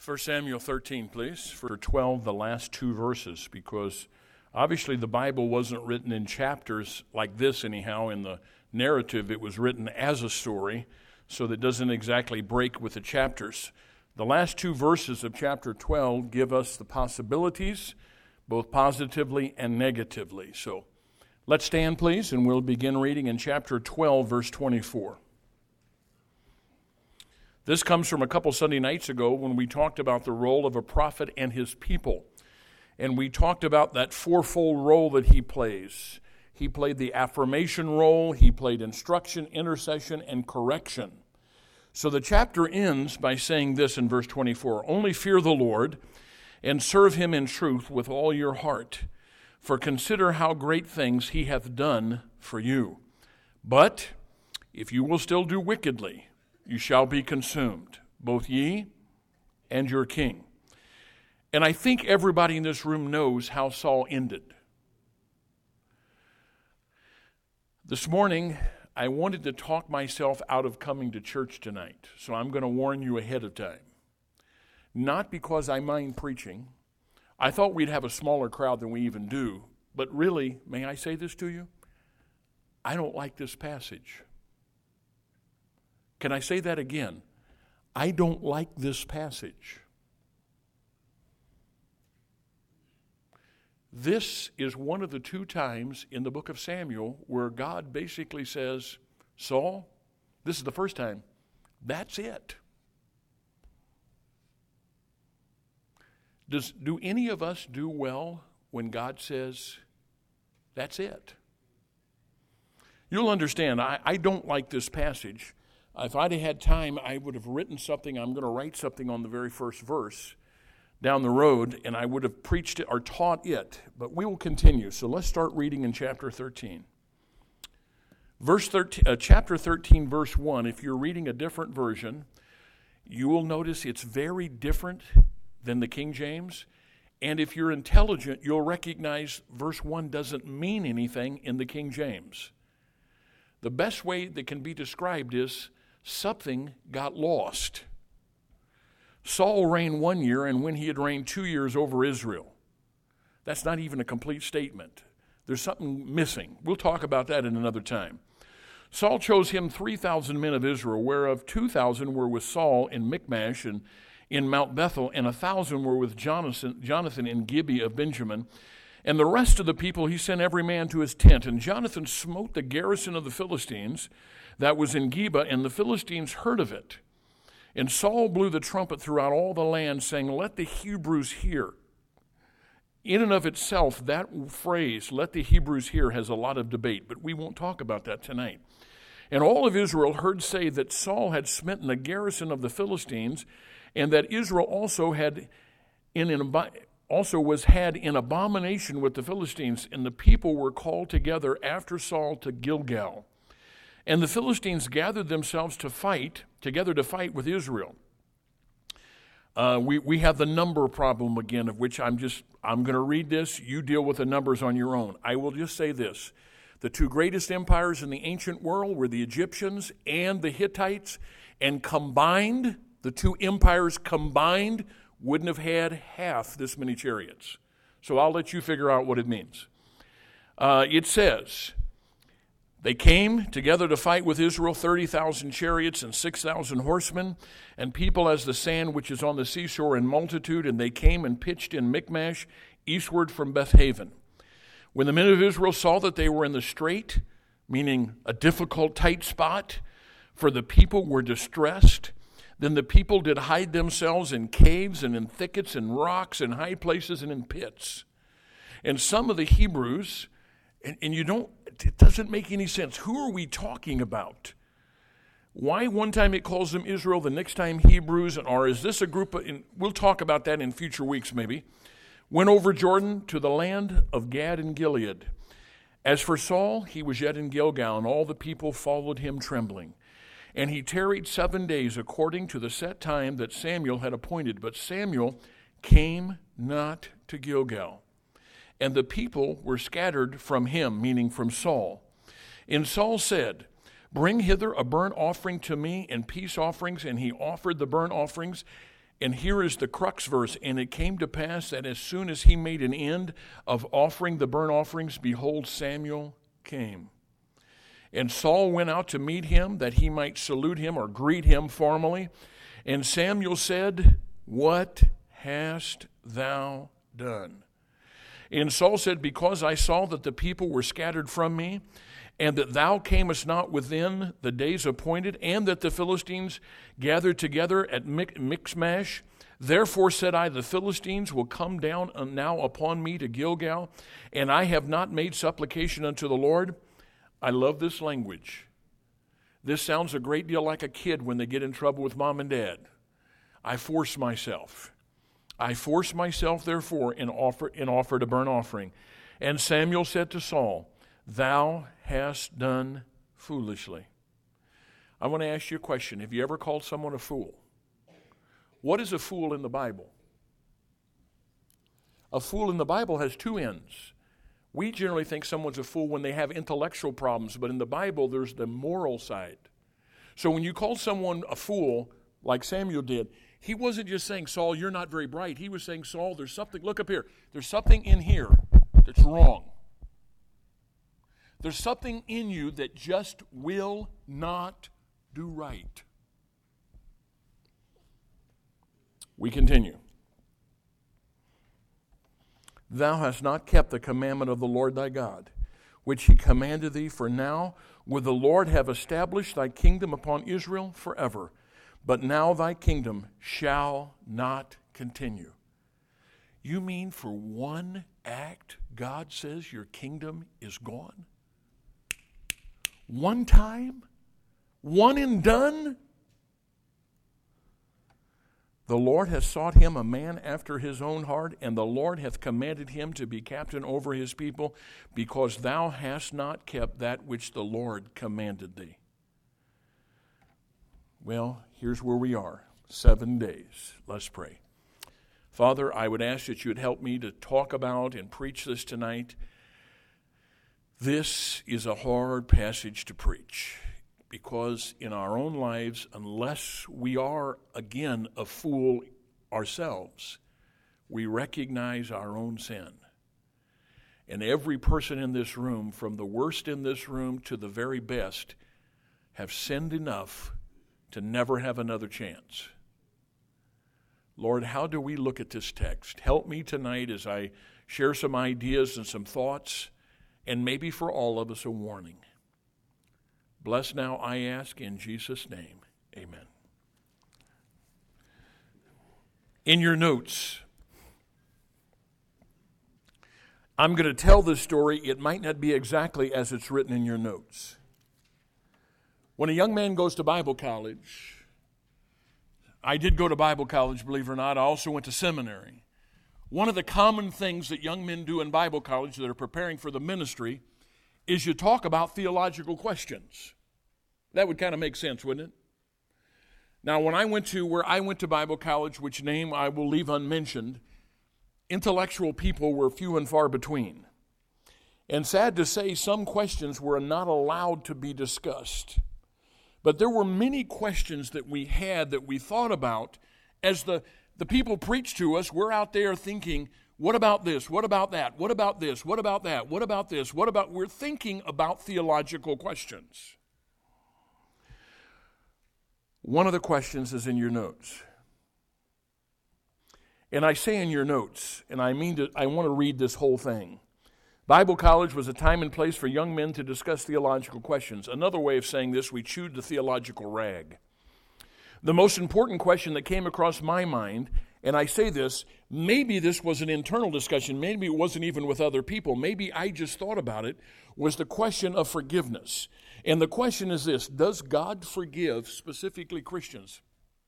1 Samuel 13, please, for 12, the last two verses, because obviously the Bible wasn't written in chapters like this anyhow. In the narrative, it was written as a story, so that it doesn't exactly break with the chapters. The last two verses of chapter 12 give us the possibilities, both positively and negatively. So let's stand, please, and we'll begin reading in chapter 12, verse 24. This comes from a couple Sunday nights ago when we talked about the role of a prophet and his people. And we talked about that fourfold role that he plays. He played the affirmation role, he played instruction, intercession, and correction. So the chapter ends by saying this in verse 24, "Only fear the Lord and serve him in truth with all your heart, for consider how great things he hath done for you. But if you will still do wickedly, you shall be consumed, both ye and your king." And I think everybody in this room knows how Saul ended. This morning, I wanted to talk myself out of coming to church tonight, so I'm going to warn you ahead of time. Not because I mind preaching. I thought we'd have a smaller crowd than we even do, but really, may I say this to you? I don't like this passage. Can I say that again? I don't like this passage. This is one of the two times in the book of Samuel where God basically says, Saul, this is the first time, that's it. Do any of us do well when God says, that's it? You'll understand, I don't like this passage. If I'd have had time, I would have written something. I'm going to write something on the very first verse down the road, and I would have preached it or taught it. But we will continue. So let's start reading in chapter 13. Chapter 13, verse 1, if you're reading a different version, you will notice it's very different than the King James. And if you're intelligent, you'll recognize verse 1 doesn't mean anything in the King James. The best way that can be described is something got lost. Saul reigned 1 year, and when he had reigned 2 years over Israel. That's not even a complete statement. There's something missing. We'll talk about that in another time. Saul chose him 3,000 men of Israel, whereof 2,000 were with Saul in Michmash and in Mount Bethel, and 1,000 were with Jonathan in Gibeah of Benjamin. And the rest of the people he sent every man to his tent. And Jonathan smote the garrison of the Philistines that was in Gibeah, and the Philistines heard of it. And Saul blew the trumpet throughout all the land, saying, "Let the Hebrews hear." In and of itself, that phrase, "let the Hebrews hear," has a lot of debate, but we won't talk about that tonight. And all of Israel heard say that Saul had smitten the garrison of the Philistines, and that Israel also had had in abomination with the Philistines, and the people were called together after Saul to Gilgal. And the Philistines gathered themselves together to fight with Israel. We have the number problem again, of which I'm going to read this. You deal with the numbers on your own. I will just say this. The two greatest empires in the ancient world were the Egyptians and the Hittites, and combined, the two empires combined wouldn't have had half this many chariots. So I'll let you figure out what it means. It says, they came together to fight with Israel, 30,000 chariots and 6,000 horsemen, and people as the sand which is on the seashore in multitude, and they came and pitched in Michmash, eastward from Bethaven. When the men of Israel saw that they were in the strait, meaning a difficult, tight spot, for the people were distressed, then the people did hide themselves in caves and in thickets and rocks and high places and in pits. And some of the Hebrews, and it doesn't make any sense. Who are we talking about? Why one time it calls them Israel, the next time Hebrews, or is this a group of, we'll talk about that in future weeks maybe, went over Jordan to the land of Gad and Gilead. As for Saul, he was yet in Gilgal, and all the people followed him trembling. And he tarried 7 days according to the set time that Samuel had appointed. But Samuel came not to Gilgal. And the people were scattered from him, meaning from Saul. And Saul said, "Bring hither a burnt offering to me and peace offerings." And he offered the burnt offerings. And here is the crux verse. And it came to pass that as soon as he made an end of offering the burnt offerings, behold, Samuel came. And Saul went out to meet him, that he might salute him or greet him formally. And Samuel said, What hast thou done? And Saul said, Because I saw that the people were scattered from me, and that thou camest not within the days appointed, and that the Philistines gathered together at Michmash. Therefore said I, the Philistines will come down now upon me to Gilgal, and I have not made supplication unto the Lord. I love this language. This sounds a great deal like a kid when they get in trouble with mom and dad. I force myself. I force myself, therefore, and offered a burnt offering. And Samuel said to Saul, Thou hast done foolishly. I want to ask you a question. Have you ever called someone a fool? What is a fool in the Bible? A fool in the Bible has two ends. We generally think someone's a fool when they have intellectual problems, but in the Bible, there's the moral side. So when you call someone a fool, like Samuel did, he wasn't just saying, Saul, you're not very bright. He was saying, Saul, there's something, look up here. There's something in here that's wrong. There's something in you that just will not do right. We continue. Thou hast not kept the commandment of the Lord thy God, which he commanded thee, for now would the Lord have established thy kingdom upon Israel forever. But now thy kingdom shall not continue. You mean for one act, God says your kingdom is gone? One time? One and done? The Lord hath sought him a man after his own heart, and the Lord hath commanded him to be captain over his people, because thou hast not kept that which the Lord commanded thee. Well, here's where we are. 7 days. Let's pray. Father, I would ask that you would help me to talk about and preach this tonight. This is a hard passage to preach, because in our own lives, unless we are, again, a fool ourselves, we recognize our own sin. And every person in this room, from the worst in this room to the very best, have sinned enough to never have another chance. Lord, how do we look at this text? Help me tonight as I share some ideas and some thoughts, and maybe for all of us a warning. Bless now, I ask, in Jesus' name. Amen. In your notes, I'm going to tell this story. It might not be exactly as it's written in your notes. When a young man goes to Bible college, I did go to Bible college, believe it or not. I also went to seminary. One of the common things that young men do in Bible college that are preparing for the ministry is you talk about theological questions. That would kind of make sense, wouldn't it? Now, when I went to Bible college, which name I will leave unmentioned, intellectual people were few and far between. And sad to say, some questions were not allowed to be discussed. But there were many questions that we had that we thought about. As the people preached to us, we're out there thinking, what about this? What about that? What about this? What about that? What about this? We're thinking about theological questions. One of the questions is in your notes. And I say in your notes, and I want to read this whole thing. Bible college was a time and place for young men to discuss theological questions. Another way of saying this, we chewed the theological rag. The most important question that came across my mind, and I say this, maybe this was an internal discussion, maybe it wasn't even with other people, maybe I just thought about it, was the question of forgiveness. And the question is this: does God forgive specifically Christians?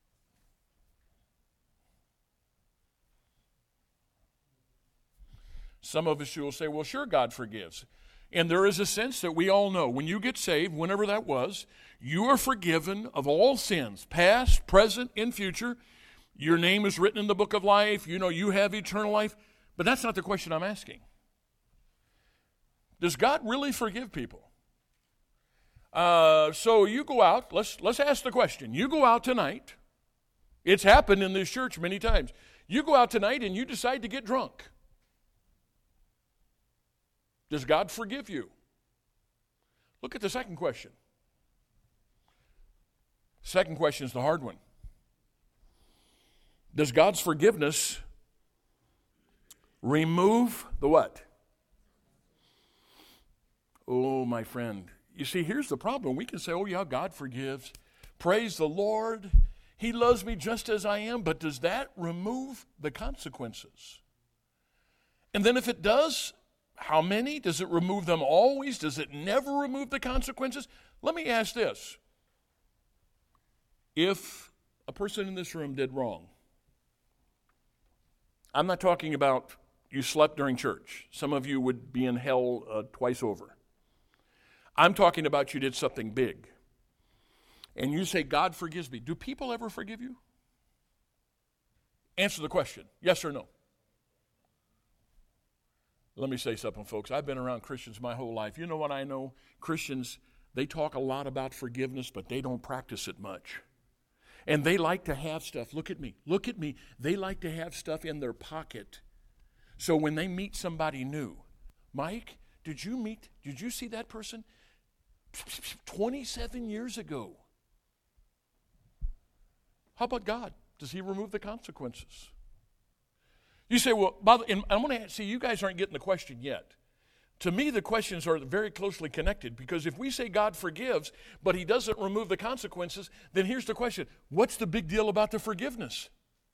Some of us will say, well, sure, God forgives. And there is a sense that we all know. When you get saved, whenever that was, you are forgiven of all sins, past, present, and future. Your name is written in the book of life. You know you have eternal life. But that's not the question I'm asking. Does God really forgive people? So you go out. Let's ask the question. You go out tonight, It's happened in this church many times. You go out tonight and you decide to get drunk. Does God forgive you? Look at the second question. Second question is the hard one. Does God's forgiveness remove the what? Oh, my friend. You see, here's the problem. We can say, oh, yeah, God forgives. Praise the Lord. He loves me just as I am. But does that remove the consequences? And then if it does, how many? Does it remove them always? Does it never remove the consequences? Let me ask this. If a person in this room did wrong, I'm not talking about you slept during church. Some of you would be in hell twice over. I'm talking about you did something big. And you say, God forgives me. Do people ever forgive you? Answer the question, yes or no. Let me say something, folks. I've been around Christians my whole life. You know what I know? Christians, they talk a lot about forgiveness, but they don't practice it much. And they like to have stuff. Look at me. Look at me. They like to have stuff in their pocket. So when they meet somebody new, Mike, did you see that person 27 years ago? How about God? Does he remove the consequences? You say, well, and I'm going to see, you guys aren't getting the question yet. To me, the questions are very closely connected, because if we say God forgives, but he doesn't remove the consequences, then here's the question. What's the big deal about the forgiveness?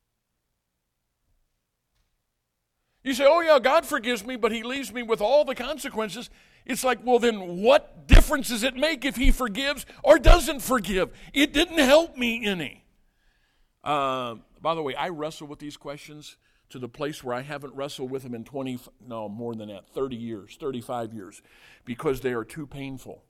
You say, oh yeah, God forgives me, but he leaves me with all the consequences. It's like, well then what difference does it make if he forgives or doesn't forgive? It didn't help me any. By the way, I wrestle with these questions to the place where I haven't wrestled with them in 30 years, 35 years, because they are too painful.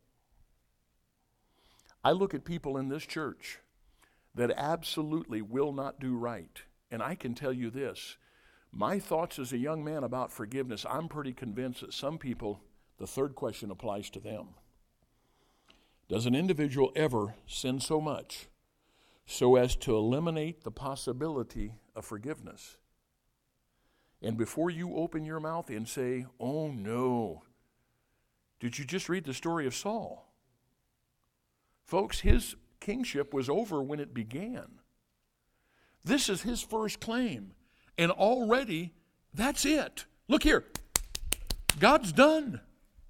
I look at people in this church that absolutely will not do right. And I can tell you this, my thoughts as a young man about forgiveness, I'm pretty convinced that some people, the third question applies to them. Does an individual ever sin so much so as to eliminate the possibility of forgiveness? And before you open your mouth and say, oh no, did you just read the story of Saul? Folks, his kingship was over when it began. This is his first claim. And already, that's it. Look here. God's done.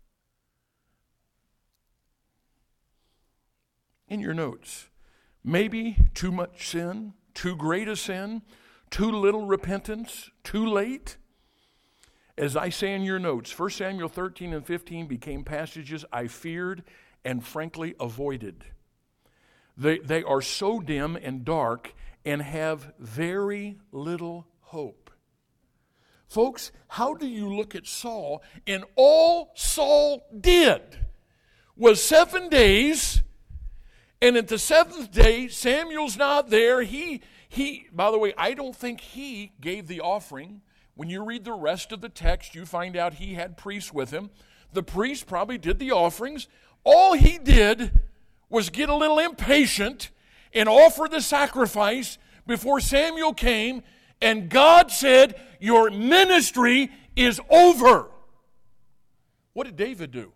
In your notes, maybe too much sin, too great a sin, too little repentance, too late. As I say in your notes, 1 Samuel 13 and 15 became passages I feared and frankly avoided. They are so dim and dark and have very little hope. Folks, how do you look at Saul, and all Saul did was 7 days, and at the seventh day, Samuel's not there. He, by the way, I don't think he gave the offering. When you read the rest of the text, you find out he had priests with him. The priest probably did the offerings. All he did was get a little impatient and offer the sacrifice before Samuel came, and God said, your ministry is over. What did David do?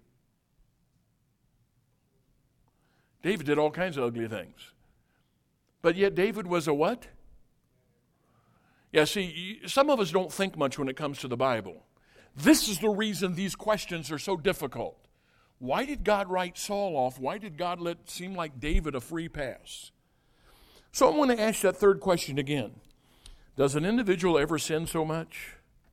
David did all kinds of ugly things. But yet David was a what? Yeah, see, some of us don't think much when it comes to the Bible. This is the reason these questions are so difficult. Why did God write Saul off? Why did God let it seem like David a free pass? So I want to ask that third question again. Does an individual ever sin so much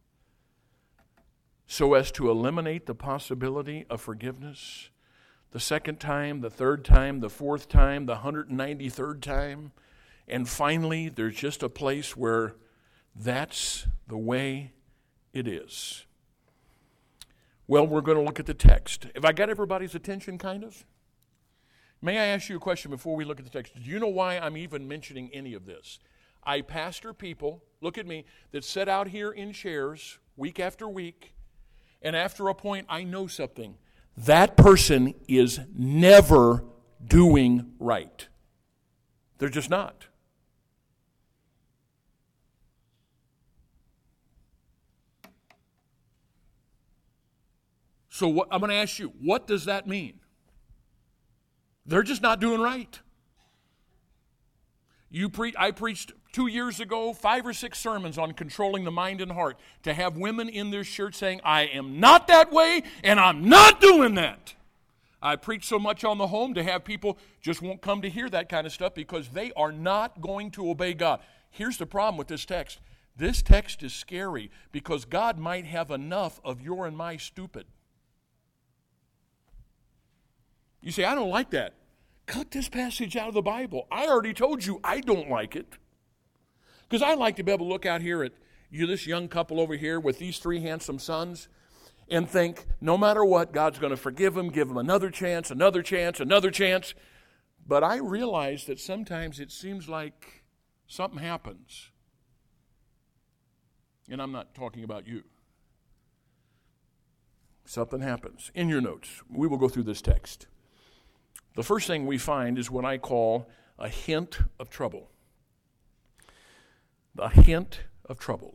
so as to eliminate the possibility of forgiveness? The second time, the third time, the fourth time, the 193rd time, and finally there's just a place where that's the way it is. Well, we're going to look at the text. Have I got everybody's attention, kind of? May I ask you a question before we look at the text? Do you know why I'm even mentioning any of this? I pastor people, look at me, that sit out here in chairs week after week, and after a point I know something. That person is never doing right. They're just not. So I'm going to ask you, what does that mean? They're just not doing right. I preached 2 years ago 5 or 6 sermons on controlling the mind and heart, to have women in this church saying, I am not that way and I'm not doing that. I preach so much on the home to have people just won't come to hear that kind of stuff because they are not going to obey God. Here's the problem with this text. This text is scary because God might have enough of your and my stupid. You say, I don't like that. Cut this passage out of the Bible. I already told you I don't like it. Because I like to be able to look out here at this young couple over here with these 3 handsome sons and think, no matter what, God's going to forgive them, give them another chance, another chance, another chance. But I realize that sometimes it seems like something happens. And I'm not talking about you. Something happens. In your notes, we will go through this text. The first thing we find is what I call a hint of trouble. The hint of trouble.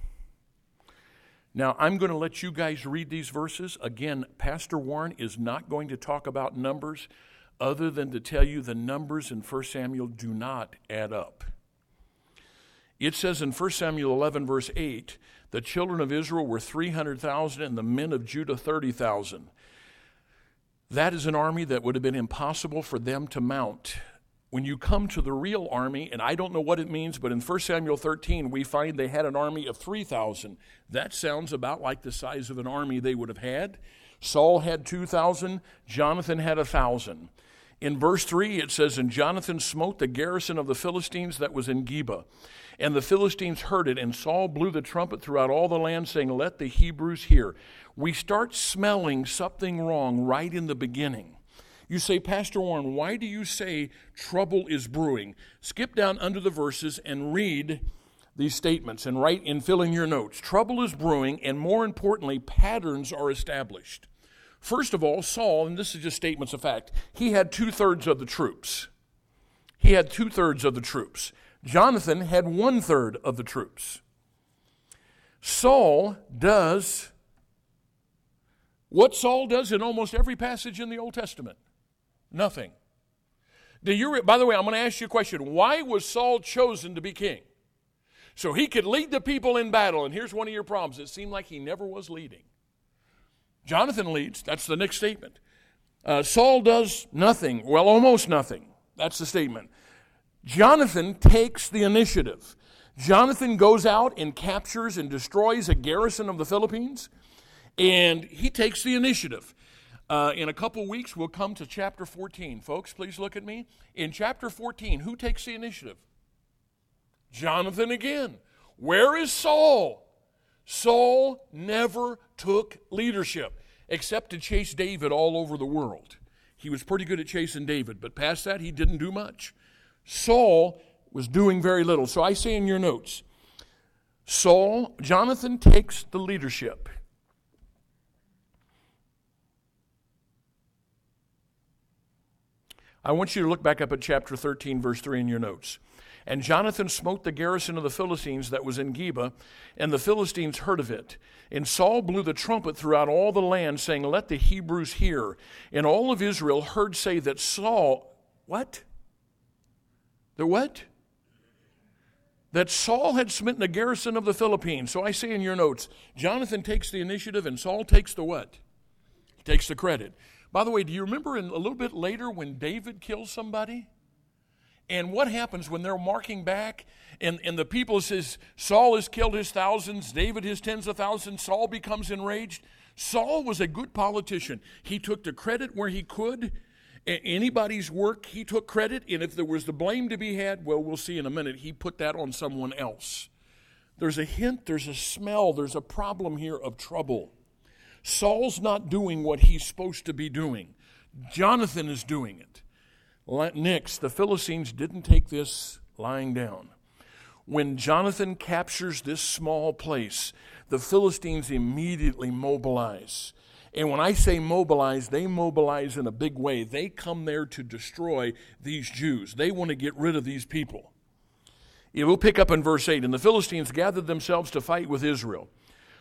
Now, I'm going to let you guys read these verses. Again, Pastor Warren is not going to talk about numbers other than to tell you the numbers in 1 Samuel do not add up. It says in 1 Samuel 11, verse 8, the children of Israel were 300,000 and the men of Judah 30,000. That is an army that would have been impossible for them to mount. When you come to the real army, and I don't know what it means, but in 1 Samuel 13, we find they had an army of 3,000. That sounds about like the size of an army they would have had. Saul had 2,000. Jonathan had 1,000. In verse 3, it says, and Jonathan smote the garrison of the Philistines that was in Geba. And the Philistines heard it, and Saul blew the trumpet throughout all the land, saying, let the Hebrews hear. We start smelling something wrong right in the beginning. You say, Pastor Warren, why do you say trouble is brewing? Skip down under the verses and read these statements and write and fill in your notes. Trouble is brewing, and more importantly, patterns are established. First of all, Saul, and this is just statements of fact, he had 2/3 of the troops. He had 2/3 of the troops. Jonathan had 1/3 of the troops. Saul does what Saul does in almost every passage in the Old Testament. Nothing. By the way, I'm going to ask you a question. Why was Saul chosen to be king? So he could lead the people in battle. And here's one of your problems. It seemed like he never was leading. Jonathan leads. That's the next statement. Saul does nothing. Well, almost nothing. That's the statement. Jonathan takes the initiative. Jonathan goes out and captures and destroys a garrison of the Philippines. And he takes the initiative. In a couple weeks, we'll come to chapter 14. Folks, please look at me. In chapter 14, who takes the initiative? Jonathan again. Where is Saul? Saul never took leadership except to chase David all over the world. He was pretty good at chasing David, but past that, he didn't do much. Saul was doing very little. So I say in your notes, Jonathan takes the leadership. I want you to look back up at chapter 13, verse 3 in your notes. And Jonathan smote the garrison of the Philistines that was in Geba, and the Philistines heard of it. And Saul blew the trumpet throughout all the land, saying, let the Hebrews hear. And all of Israel heard say that Saul, what? The what? That Saul had smitten the garrison of the Philippines. So I say in your notes, Jonathan takes the initiative and Saul takes the what? He takes the credit. By the way, do you remember a little bit later when David kills somebody? And what happens when they're marking back and the people says, Saul has killed his thousands, David his tens of thousands, Saul becomes enraged. Saul was a good politician. He took the credit where he could. Anybody's work, he took credit. And if there was the blame to be had, well, we'll see in a minute, he put that on someone else. There's a hint, there's a smell, there's a problem here of trouble. Saul's not doing what he's supposed to be doing. Jonathan is doing it. Next, the Philistines didn't take this lying down. When Jonathan captures this small place, the Philistines immediately mobilize. And when I say mobilize, they mobilize in a big way. They come there to destroy these Jews. They want to get rid of these people. We'll pick up in verse 8. And the Philistines gathered themselves to fight with Israel.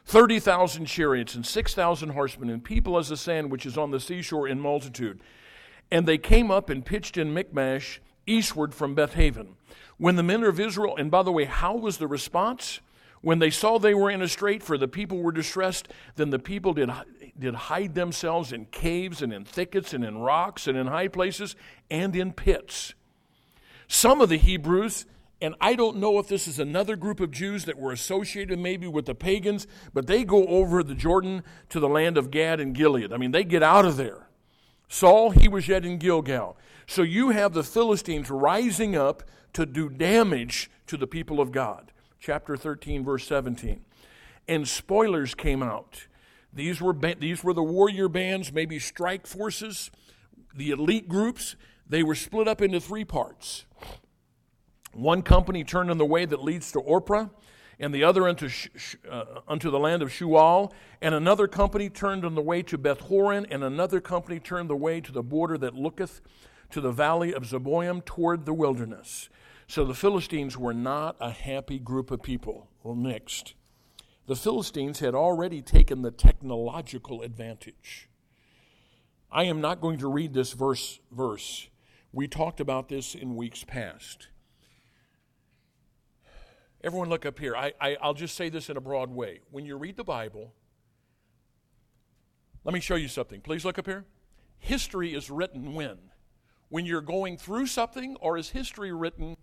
30,000 chariots and 6,000 horsemen, and people as the sand which is on the seashore in multitude. And they came up and pitched in Michmash, eastward from Bethaven. When the men of Israel, and by the way, how was the response? When they saw they were in a strait, for the people were distressed, then the people did hide themselves in caves and in thickets and in rocks and in high places and in pits. Some of the Hebrews, and I don't know if this is another group of Jews that were associated maybe with the pagans, but they go over the Jordan to the land of Gad and Gilead. I mean, they get out of there. Saul, he was yet in Gilgal. So you have the Philistines rising up to do damage to the people of God. Chapter 13, verse 17. And spoilers came out. These were the warrior bands, maybe strike forces, the elite groups. They were split up into three parts. One company turned on the way that leads to Orpah, and the other unto the land of Shual, and another company turned on the way to Beth-horon, and another company turned the way to the border that looketh to the valley of Zeboim toward the wilderness. So the Philistines were not a happy group of people. Well, next, the Philistines had already taken the technological advantage. I am not going to read this verse. We talked about this in weeks past. Everyone look up here. I'll just say this in a broad way. When you read the Bible, let me show you something. Please look up here. History is written when? When you're going through something, or is history written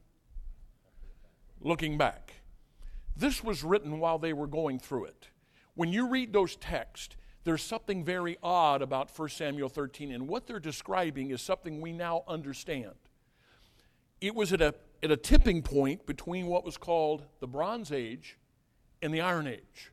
looking back? This was written while they were going through it. When you read those texts, there's something very odd about 1 Samuel 13, and what they're describing is something we now understand. It was at a tipping point between what was called the Bronze Age and the Iron Age.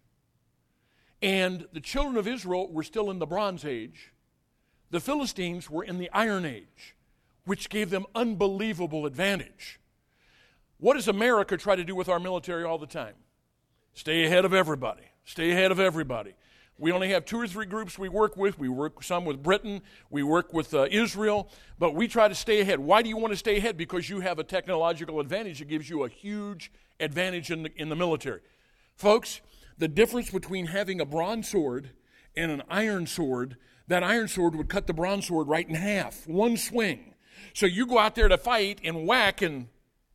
And the children of Israel were still in the Bronze Age. The Philistines were in the Iron Age, which gave them unbelievable advantage. What does America try to do with our military all the time? Stay ahead of everybody. Stay ahead of everybody. We only have 2 or 3 groups we work with. We work some with Britain. We work with Israel. But we try to stay ahead. Why do you want to stay ahead? Because you have a technological advantage. It gives you a huge advantage in the military. Folks, the difference between having a bronze sword and an iron sword, that iron sword would cut the bronze sword right in half. One swing. So you go out there to fight and whack, and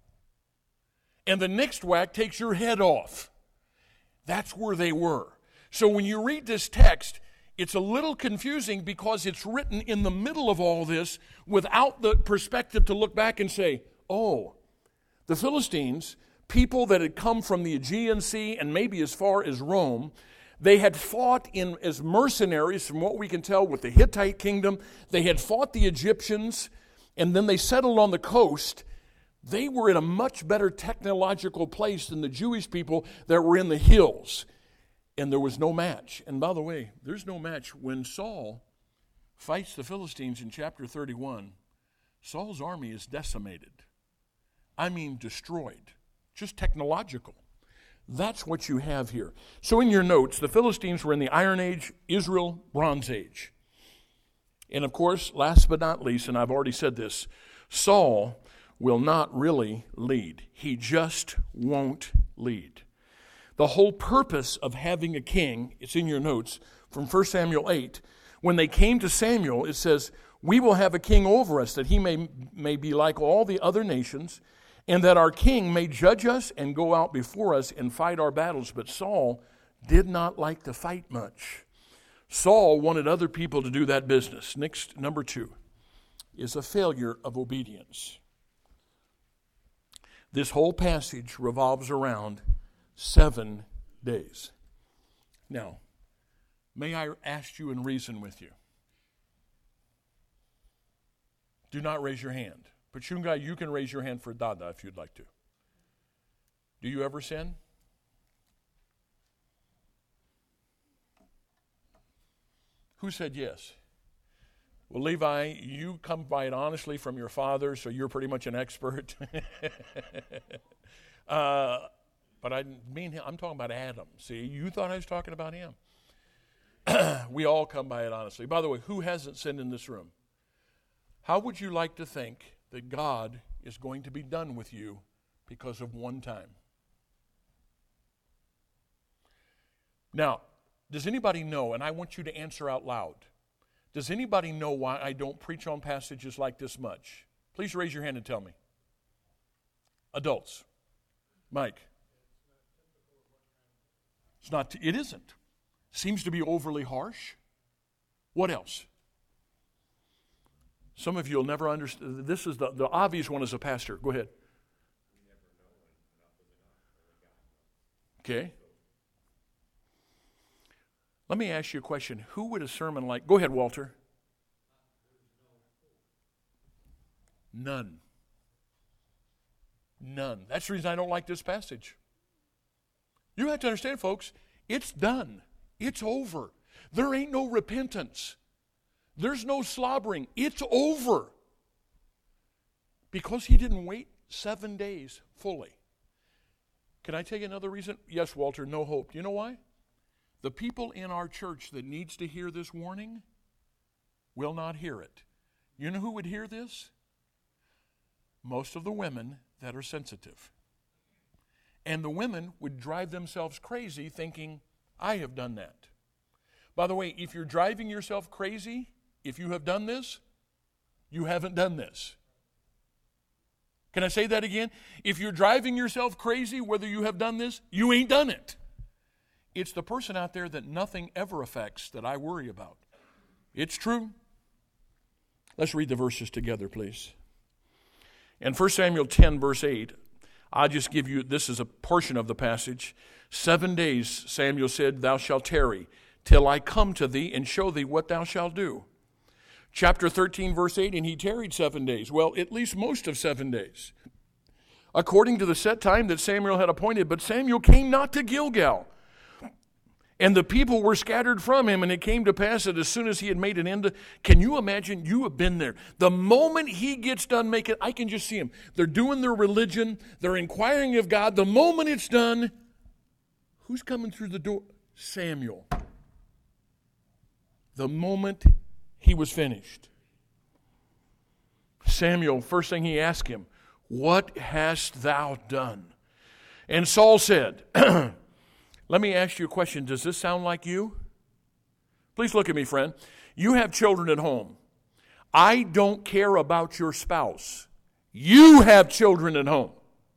the next whack takes your head off. That's where they were. So when you read this text, it's a little confusing because it's written in the middle of all this without the perspective to look back and say, oh, the Philistines, people that had come from the Aegean Sea and maybe as far as Rome, they had fought as mercenaries, from what we can tell, with the Hittite kingdom. They had fought the Egyptians, and then they settled on the coast. They were in a much better technological place than the Jewish people that were in the hills. And there was no match. And by the way, there's no match. When Saul fights the Philistines in chapter 31, Saul's army is decimated. I mean destroyed. Just technological. That's what you have here. So in your notes, the Philistines were in the Iron Age, Israel, Bronze Age. And of course, last but not least, and I've already said this, Saul will not really lead. He just won't lead. The whole purpose of having a king, it's in your notes, from 1 Samuel 8, when they came to Samuel, it says, we will have a king over us, that he may be like all the other nations, and that our king may judge us and go out before us and fight our battles. But Saul did not like to fight much. Saul wanted other people to do that business. Next, number 2, is a failure of obedience. This whole passage revolves around 7 days. Now, may I ask you and reason with you? Do not raise your hand. Pachunga, you can raise your hand for Dada if you'd like to. Do you ever sin? Who said yes? Well, Levi, you come by it honestly from your father, so you're pretty much an expert. But I mean, I'm talking about Adam. See, you thought I was talking about him. We all come by it honestly. By the way, who hasn't sinned in this room? How would you like to think that God is going to be done with you because of one time? Now, does anybody know, and I want you to answer out loud, does anybody know why I don't preach on passages like this much? Please raise your hand and tell me. Adults. Mike. It isn't. Seems to be overly harsh. What else? Some of you will never understand. This is the obvious one as a pastor. Go ahead. Okay. Let me ask you a question. Who would a sermon like? Go ahead, Walter. None. None. That's the reason I don't like this passage. You have to understand, folks, it's done. It's over. There ain't no repentance. There's no slobbering. It's over. Because he didn't wait 7 days fully. Can I tell you another reason? Yes, Walter, no hope. Do you know why? The people in our church that needs to hear this warning will not hear it. You know who would hear this? Most of the women that are sensitive. And the women would drive themselves crazy thinking, I have done that. By the way, if you're driving yourself crazy, if you have done this, you haven't done this. Can I say that again? If you're driving yourself crazy, whether you have done this, you ain't done it. It's the person out there that nothing ever affects that I worry about. It's true. Let's read the verses together, please. In 1 Samuel 10, verse 8, I'll just give you, this is a portion of the passage. 7 days, Samuel said, thou shalt tarry, till I come to thee and show thee what thou shalt do. Chapter 13, verse 8, and he tarried 7 days. Well, at least most of 7 days. According to the set time that Samuel had appointed, but Samuel came not to Gilgal. And the people were scattered from him, and it came to pass that as soon as he had made an end, can you imagine? You have been there. The moment he gets done making, I can just see him. They're doing their religion. They're inquiring of God. The moment it's done, who's coming through the door? Samuel. The moment he was finished. Samuel, first thing he asked him, what hast thou done? And Saul said, let me ask you a question. Does this sound like you? Please look at me, friend. You have children at home. I don't care about your spouse. You have children at home.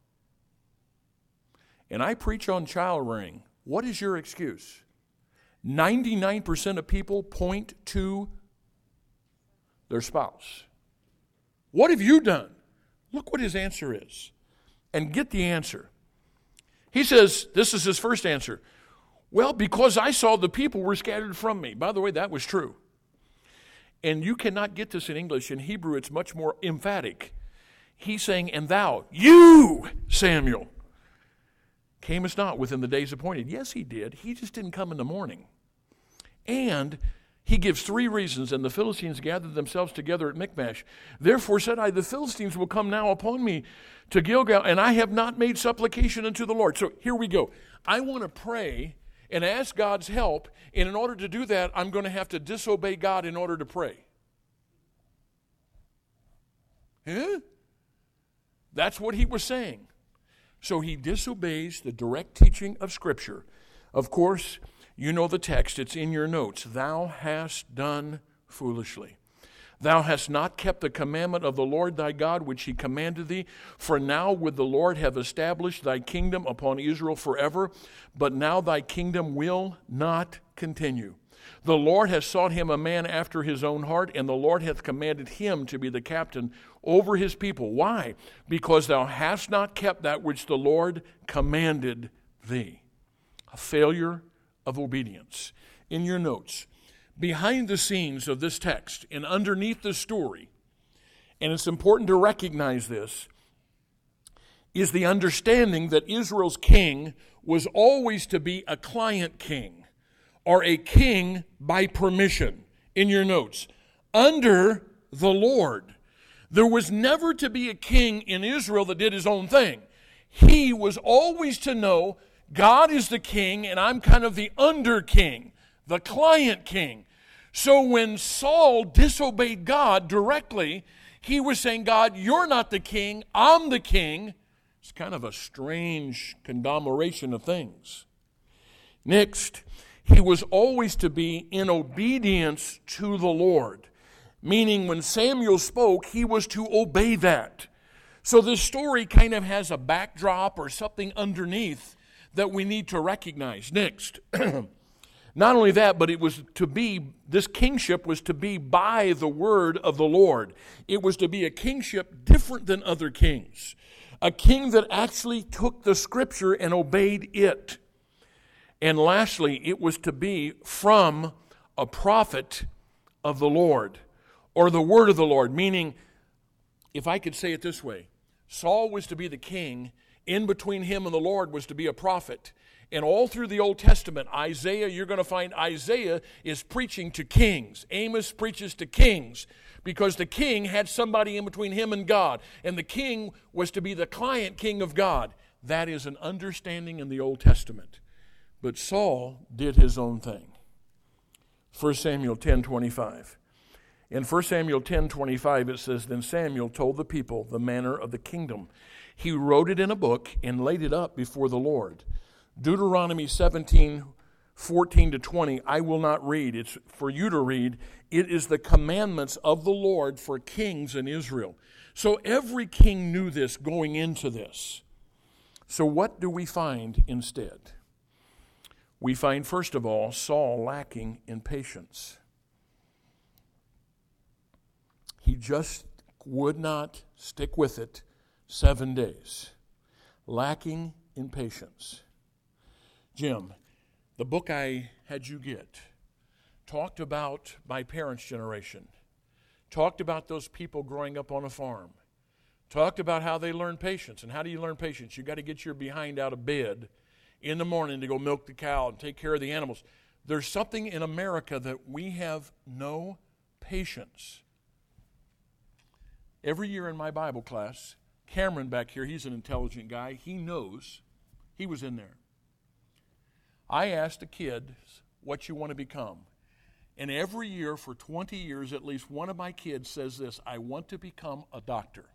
And I preach on child rearing. What is your excuse? 99% of people point to their spouse. What have you done? Look what his answer is. And get the answer. He says, this is his first answer. Well, because I saw the people were scattered from me. By the way, that was true. And you cannot get this in English. In Hebrew, it's much more emphatic. He's saying, and thou, you, Samuel, camest not within the days appointed. Yes, he did. He just didn't come in the morning. And he gives 3 reasons, and the Philistines gathered themselves together at Michmash. Therefore said I, the Philistines will come now upon me to Gilgal, and I have not made supplication unto the Lord. So here we go. I want to pray and ask God's help, and in order to do that, I'm going to have to disobey God in order to pray. Huh? That's what he was saying. So he disobeys the direct teaching of Scripture. Of course, you know the text. It's in your notes. Thou hast done foolishly. Thou hast not kept the commandment of the Lord thy God, which he commanded thee. For now would the Lord have established thy kingdom upon Israel forever, but now thy kingdom will not continue. The Lord has sought him a man after his own heart, and the Lord hath commanded him to be the captain over his people. Why? Because thou hast not kept that which the Lord commanded thee. A failure of obedience. In your notes, behind the scenes of this text and underneath the story, and it's important to recognize this, is the understanding that Israel's king was always to be a client king, or a king by permission. In your notes, under the Lord. There was never to be a king in Israel that did his own thing. He was always to know God is the king, and I'm kind of the under king, the client king. So when Saul disobeyed God directly, he was saying, God, you're not the king, I'm the king. It's kind of a strange conglomeration of things. Next, he was always to be in obedience to the Lord, meaning when Samuel spoke, he was to obey that. So this story kind of has a backdrop or something underneath that we need to recognize. Next, not only that, but it was to be, this kingship was to be by the word of the Lord. It was to be a kingship different than other kings. A king that actually took the scripture and obeyed it. And lastly, it was to be from a prophet of the Lord, or the word of the Lord, meaning, if I could say it this way, Saul was to be the king, in between him and the Lord was to be a prophet. And all through the Old Testament, Isaiah, you're going to find Isaiah is preaching to kings. Amos preaches to kings because the king had somebody in between him and God. And the king was to be the client king of God. That is an understanding in the Old Testament. But Saul did his own thing. 1 Samuel 10:25. In 1 Samuel 10:25 it says, Then Samuel told the people the manner of the kingdom. He wrote it in a book and laid it up before the Lord. Deuteronomy 17:14-20, I will not read. It's for you to read. It is the commandments of the Lord for kings in Israel. So every king knew this going into this. So what do we find instead? We find, first of all, Saul lacking in patience. He just would not stick with it 7 days. Lacking in patience. Jim, the book I had you get talked about my parents' generation, talked about those people growing up on a farm, talked about how they learn patience. And how do you learn patience? You got to get your behind out of bed in the morning to go milk the cow and take care of the animals. There's something in America that we have no patience. Every year in my Bible class, Cameron back here, he's an intelligent guy. He knows. He was in there. I asked the kids what you want to become. And every year for 20 years, at least one of my kids says this, I want to become a doctor.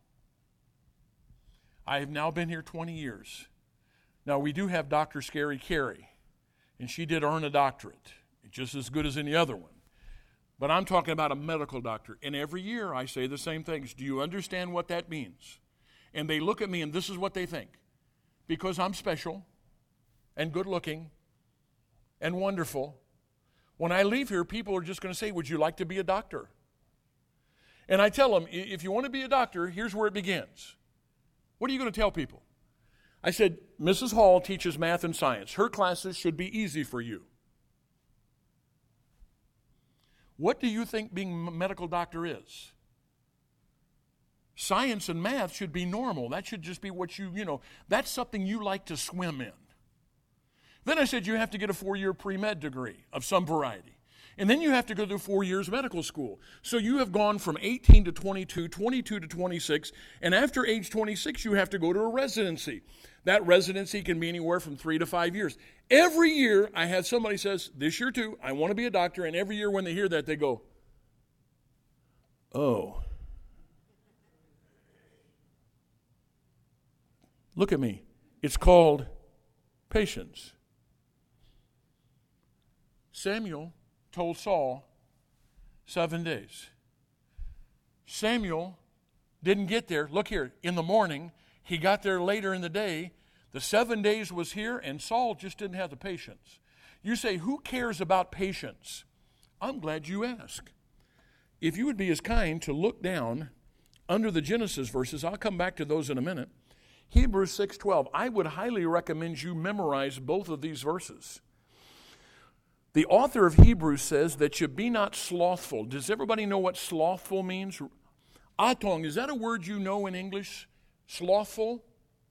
I have now been here 20 years. Now, we do have Dr. Scary Carey, and she did earn a doctorate, just as good as any other one. But I'm talking about a medical doctor. And every year I say the same things. Do you understand what that means? And they look at me and this is what they think. Because I'm special and good looking and wonderful, when I leave here, people are just going to say, would you like to be a doctor? And I tell them, if you want to be a doctor, here's where it begins. What are you going to tell people? I said, Mrs. Hall teaches math and science. Her classes should be easy for you. What do you think being a medical doctor is? Science and math should be normal. That should just be what that's something you like to swim in. Then I said you have to get a 4-year pre-med degree of some variety. And then you have to go through 4 years medical school. So you have gone from 18 to 22, 22 to 26, and after age 26 you have to go to a residency. That residency can be anywhere from 3 to 5 years. Every year I have somebody says, this year too, I want to be a doctor, and every year when they hear that they go, oh. Look at me. It's called patience. Samuel told Saul 7 days. Samuel didn't get there. Look here, in the morning. He got there later in the day. The 7 days was here, and Saul just didn't have the patience. You say, who cares about patience? I'm glad you asked. If you would be as kind to look down under the Genesis verses, I'll come back to those in a minute. Hebrews 6:12. I would highly recommend you memorize both of these verses. The author of Hebrews says that you be not slothful. Does everybody know what slothful means? Atong, is that a word you know in English? Slothful?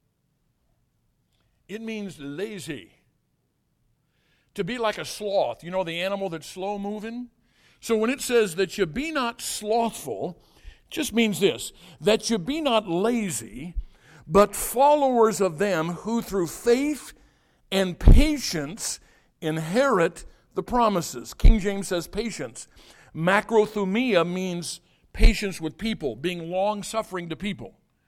It means lazy. To be like a sloth, the animal that's slow moving? So when it says that you be not slothful, it just means this, that you be not lazy, but followers of them who through faith and patience inherit the promises. King James says patience. Macrothumia means patience with people, being long-suffering to people.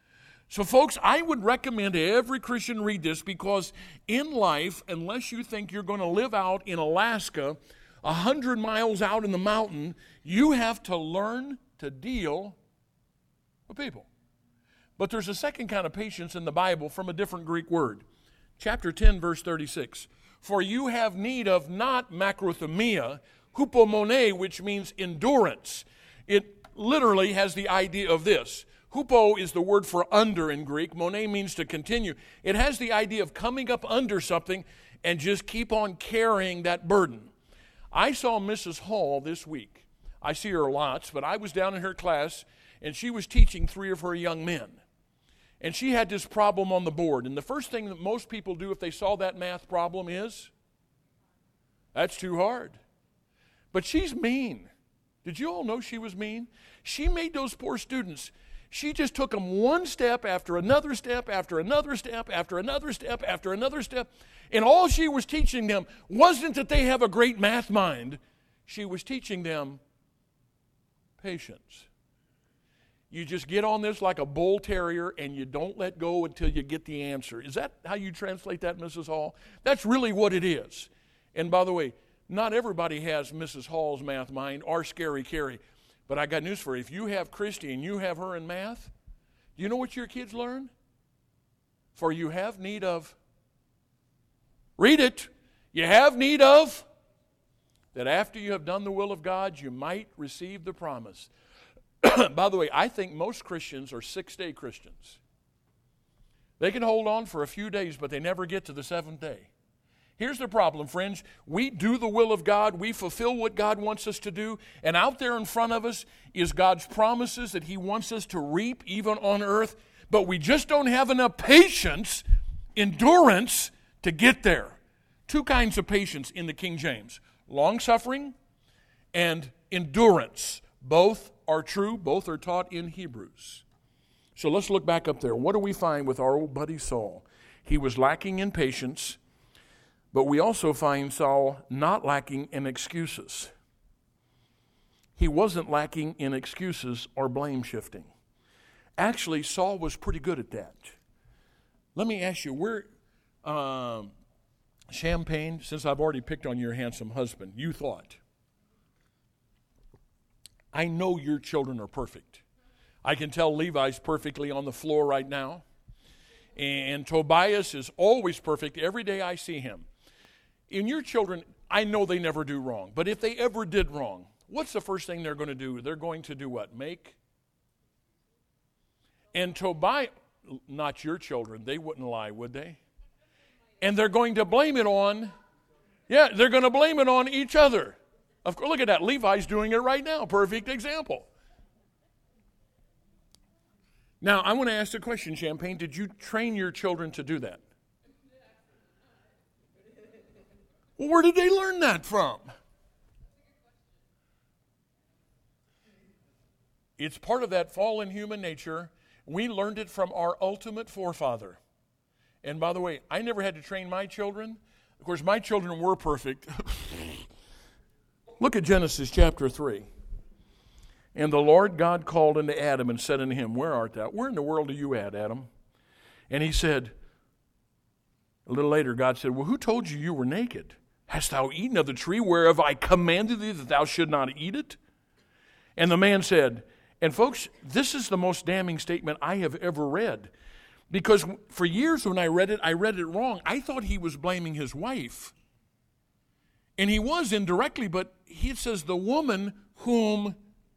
So, folks, I would recommend every Christian read this, because in life, unless you think you're going to live out in Alaska, 100 miles out in the mountain, you have to learn to deal with people. But there's a second kind of patience in the Bible from a different Greek word. Chapter 10, verse 36. For you have need of not macrothumia, hupomone, which means endurance. It literally has the idea of this. Hupo is the word for under in Greek. Mone means to continue. It has the idea of coming up under something and just keep on carrying that burden. I saw Mrs. Hall this week. I see her lots, but I was down in her class, and she was teaching 3 of her young men. And she had this problem on the board. And the first thing that most people do if they saw that math problem is, that's too hard. But she's mean. Did you all know she was mean? She made those poor students, she just took them one step after another step, after another step, after another step, after another step. And all she was teaching them wasn't that they have a great math mind. She was teaching them patience. You just get on this like a bull terrier and you don't let go until you get the answer. Is that how you translate that, Mrs. Hall? That's really what it is. And by the way, not everybody has Mrs. Hall's math mind or Scary Carrie. But I got news for you. If you have Christy and you have her in math, do you know what your kids learn? For you have need of, read it, you have need of, that after you have done the will of God, you might receive the promise. By the way, I think most Christians are 6-day Christians. They can hold on for a few days, but they never get to the 7th day. Here's the problem, friends. We do the will of God. We fulfill what God wants us to do. And out there in front of us is God's promises that He wants us to reap even on earth. But we just don't have enough patience, endurance to get there. 2 kinds of patience in the King James. Long-suffering and endurance. Both are true. Both are taught in Hebrews. So let's look back up there. What do we find with our old buddy Saul? He was lacking in patience. But we also find Saul not lacking in excuses. He wasn't lacking in excuses or blame shifting. Actually, Saul was pretty good at that. Let me ask you, where, Champagne, since I've already picked on your handsome husband, you thought, I know your children are perfect. I can tell Levi's perfectly on the floor right now. And Tobias is always perfect every day I see him. In your children, I know they never do wrong. But if they ever did wrong, what's the first thing they're going to do? They're going to do what? Make? And Tobias, not your children, they wouldn't lie, would they? And they're going to blame it on, they're going to blame it on each other. Of course, look at that. Levi's doing it right now. Perfect example. Now, I want to ask the question, Champagne, did you train your children to do that? Well, where did they learn that from? It's part of that fallen human nature. We learned it from our ultimate forefather. And by the way, I never had to train my children. Of course, my children were perfect. Look at Genesis chapter 3. And the Lord God called unto Adam and said unto him, Where art thou? Where in the world are you at, Adam? And he said, a little later, God said, Well, who told you you were naked? Hast thou eaten of the tree whereof I commanded thee that thou should not eat it? And the man said, and folks, this is the most damning statement I have ever read. Because for years when I read it wrong. I thought he was blaming his wife. And he was indirectly, but he says the woman whom,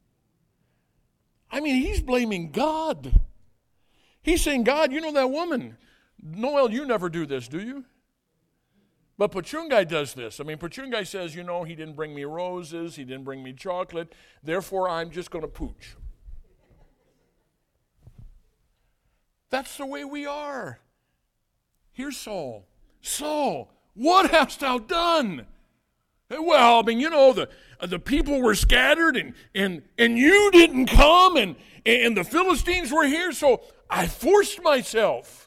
he's blaming God. He's saying, God, you know that woman. Noel, you never do this, do you? But Pachungai does this. Pachungai says, he didn't bring me roses, he didn't bring me chocolate, therefore I'm just going to pooch. That's the way we are. Here's Saul. Saul, what hast thou done? Well, the people were scattered and you didn't come and the Philistines were here, so I forced myself.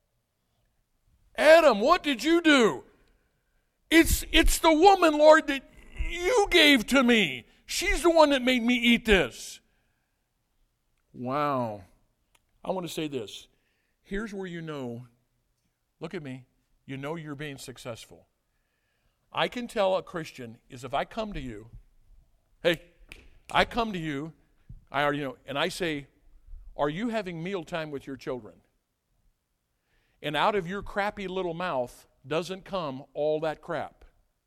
Adam, what did you do? It's the woman, Lord, that you gave to me. She's the one that made me eat this. Wow. I want to say this. Here's where you know, look at me, you know you're being successful. I can tell a Christian is if I come to you, hey, I come to you, I already know, and I say, are you having mealtime with your children? And out of your crappy little mouth doesn't come all that crap.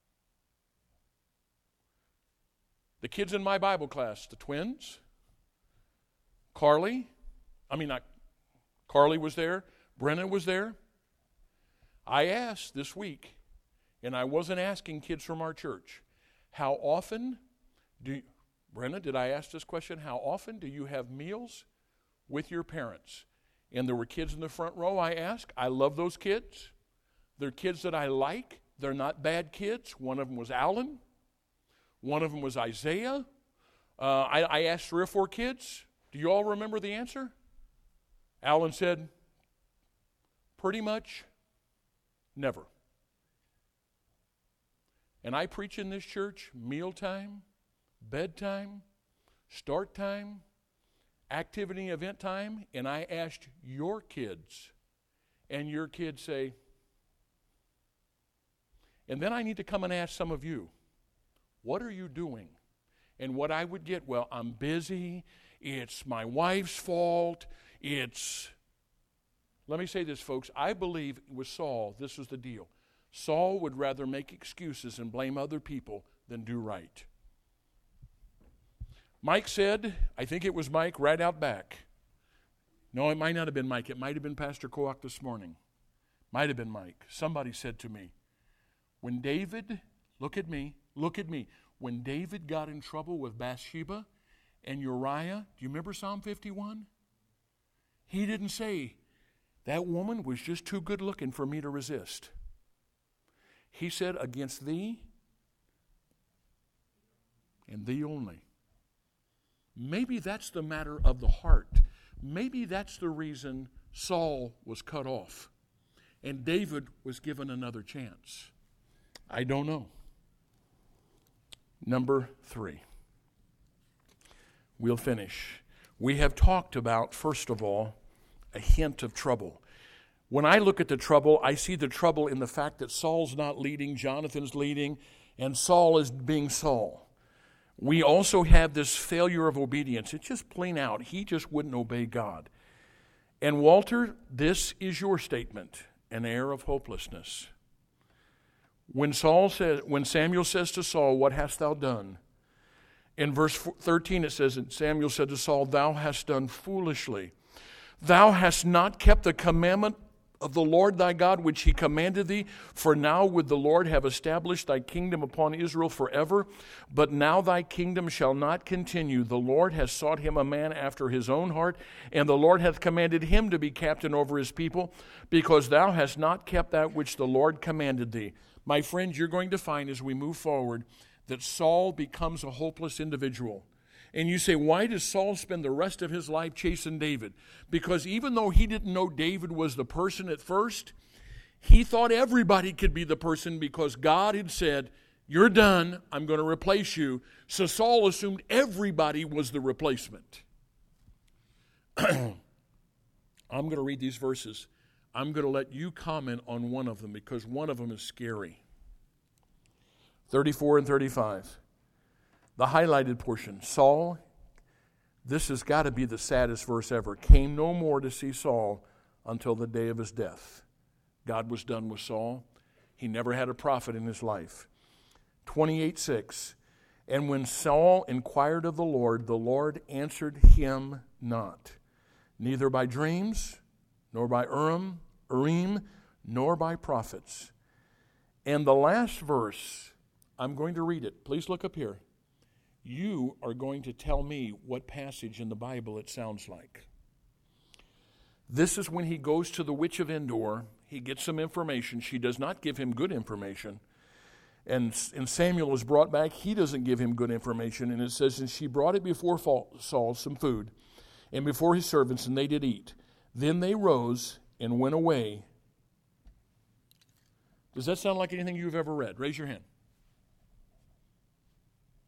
The kids in my Bible class, the twins, Carly was there, Brennan was there. I asked this week, and I wasn't asking kids from our church, how often Brennan, did I ask this question? How often do you have meals with your parents? And there were kids in the front row I asked. I love those kids. They're kids that I like. They're not bad kids. One of them was Alan. One of them was Isaiah. I asked 3 or 4 kids. Do you all remember the answer? Alan said, pretty much never. And I preach in this church mealtime, bedtime, start time, activity event time, and I asked your kids, and your kids say, and then I need to come and ask some of you, what are you doing? And what I would get, well, I'm busy, it's my wife's fault, let me say this, folks, I believe with Saul, this was the deal. Saul would rather make excuses and blame other people than do right. Mike said, I think it was Mike right out back. No, it might not have been Mike. It might have been Pastor Koach this morning. Might have been Mike. Somebody said to me, when David, look at me, when David got in trouble with Bathsheba and Uriah, do you remember Psalm 51? He didn't say, that woman was just too good looking for me to resist. He said, against thee and thee only. Maybe that's the matter of the heart. Maybe that's the reason Saul was cut off and David was given another chance. I don't know. Number 3. We'll finish. We have talked about, first of all, a hint of trouble. When I look at the trouble, I see the trouble in the fact that Saul's not leading, Jonathan's leading, and Saul is being Saul. We also have this failure of obedience. It's just plain out. He just wouldn't obey God. And Walter, this is your statement, an air of hopelessness. When Samuel says to Saul, what hast thou done? In verse 13 it says, and Samuel said to Saul, thou hast done foolishly. Thou hast not kept the commandment of the Lord thy God, which he commanded thee. For now would the Lord have established thy kingdom upon Israel forever. But now thy kingdom shall not continue. The Lord has sought him a man after his own heart, and the Lord hath commanded him to be captain over his people, because thou hast not kept that which the Lord commanded thee. My friends, you're going to find as we move forward that Saul becomes a hopeless individual. And you say, why does Saul spend the rest of his life chasing David? Because even though he didn't know David was the person at first, he thought everybody could be the person because God had said, you're done, I'm going to replace you. So Saul assumed everybody was the replacement. I'm going to read these verses. I'm going to let you comment on one of them because one of them is scary. 34 and 35. The highlighted portion, Saul, this has got to be the saddest verse ever, came no more to see Saul until the day of his death. God was done with Saul. He never had a prophet in his life. 28:6, and when Saul inquired of the Lord answered him not, neither by dreams, nor by Urim, nor by prophets. And the last verse, I'm going to read it. Please look up here. You are going to tell me what passage in the Bible it sounds like. This is when he goes to the witch of Endor. He gets some information. She does not give him good information. And Samuel is brought back. He doesn't give him good information. And it says, and she brought it before Saul, some food, and before his servants, and they did eat. Then they rose and went away. Does that sound like anything you've ever read? Raise your hand.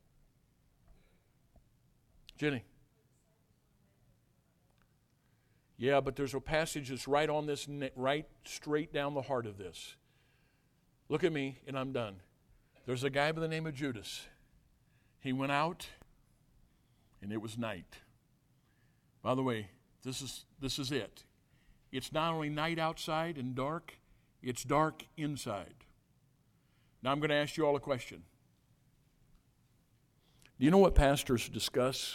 Jenny. Yeah, but there's a passage that's right on this, right straight down the heart of this. Look at me, and I'm done. There's a guy by the name of Judas. He went out, and it was night. By the way, this is it. It's not only night outside and dark, it's dark inside. Now I'm going to ask you all a question. Do you know what pastors discuss?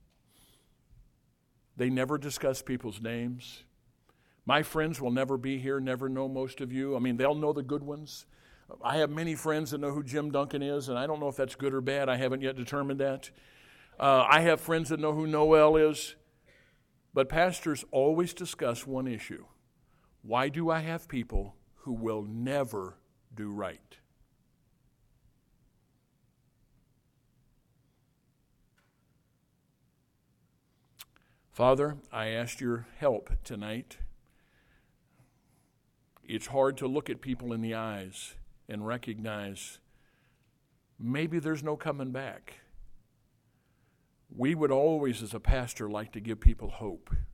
They never discuss people's names. My friends will never be here, never know most of you. I mean, they'll know the good ones. I have many friends that know who Jim Duncan is, and I don't know if that's good or bad. I haven't yet determined that. I have friends that know who Noel is. But pastors always discuss one issue. Why do I have people who will never do right? Father, I asked your help tonight. It's hard to look at people in the eyes and recognize maybe there's no coming back. We would always, as a pastor, like to give people hope.